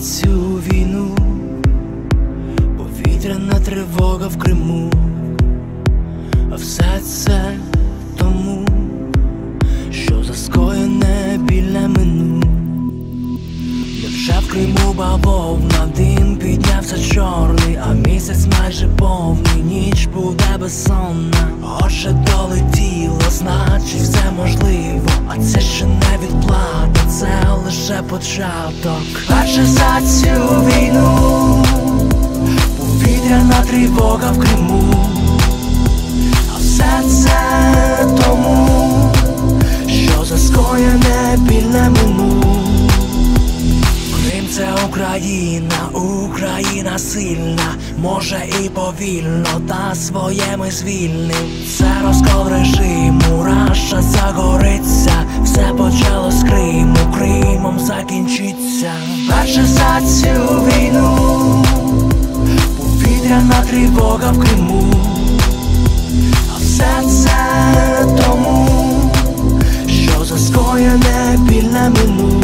цю війну, повітряна тривога в Криму, а все це тому, що за скоєне біль мину. Невже в Криму бавовна, дим піднявся чорний, а місяць майже повний, ніч буде безсонна. Отже долетіло, значить все можливо, а це ще не відплата, це лише початок. Перше за цю війну, повітряна тривога в Криму, а все це тому, що за скоєне біль мину. Крим — це Україна, Україна сильна, може і повільно, та своє ми звільним. Це розкол режиму, Раша загориться, все почало з Криму, Кримом закінчиться. Перше за цю війну, повітряна тривога в Криму, а все це тому, що за скоєне біль мину.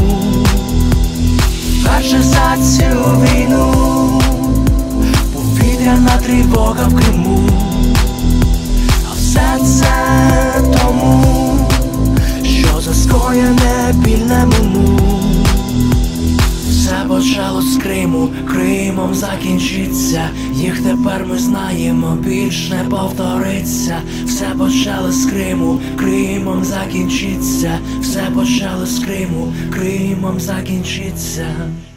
Перше за цю війну, повітряна тривога в Криму, а все це тому, що за скоєне біль мину. Все почало з Криму, Кримом закінчиться, їх тепер ми знаємо, більш не повториться. Все почало з Криму, Кримом закінчиться, все почало з Криму, Кримом закінчиться.